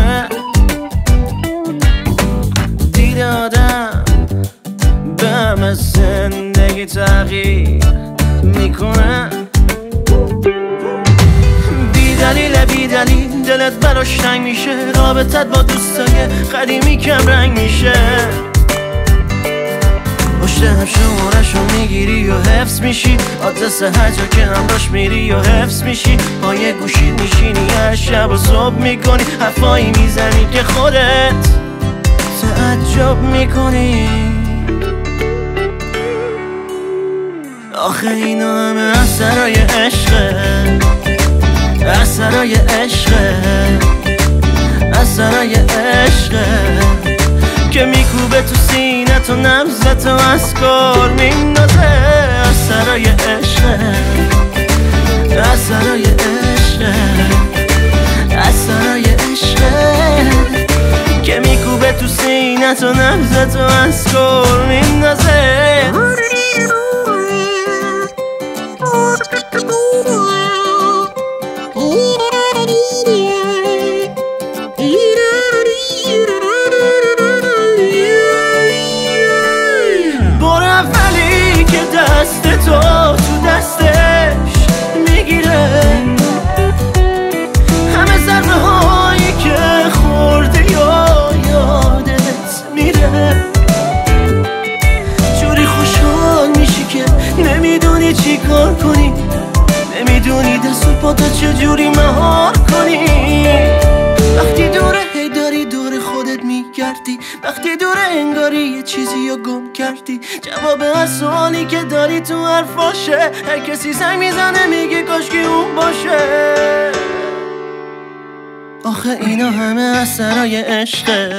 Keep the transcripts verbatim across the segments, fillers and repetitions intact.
میکنه، دید آدم به همه زندگی تغییر میکنه. بی دلیل بی دلیل دلت براش تنگ میشه، رابطت با دوستای قدیمی کم رنگ میشه. پشت هم شمارشو میگیری و حفظ میشی، آدرس هر جا که همراش میری و حفظ میشی. با یه گوشید میشینی هر شب و صبح میکنی، حرفایی میزنی که خودت تعجب میکنی. آخه اینا همه اثرای عشقه، اثرای عشقه، اثرای عشقه که میکوبه تو سینه تو نبضت و از کار میندازه. اثرای عشقه، اثرای عشقه، اثرای عشقه که میکوبه تو سینه تو نبضت و از کار میندازه. دست تو تو دستش میگیره، همه ضربه هایی که خورده یا یادت میره. جوری خوشحال میشی که نمیدونی چی کار کنی، نمیدونی دست و پاتو چجوری مهار کنی. وقتی دوره هی داری دور خودت میگردی، وقتی دوره انگاری یه چیزی رو گم کردی. جواب هر سوالی که داری تو حرفاشه، هر کسی زنگ میزنه میگه کاشکی اون باشه. آخه اینا همه اثرای عشقه،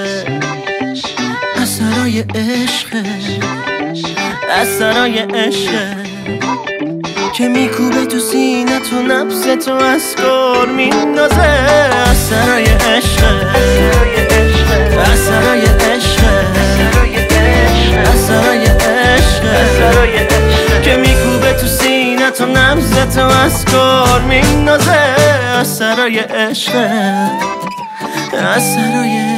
اثرای عشقه، اثرای عشقه که میکوبه تو سینه تو نبض تو از کار میندازه. اثرای عشقه، اثرای عشقه، اثرای عشقه که میکوبه تو سینه تو نبض تو از کار میندازه. اثرای عشقه، اثرای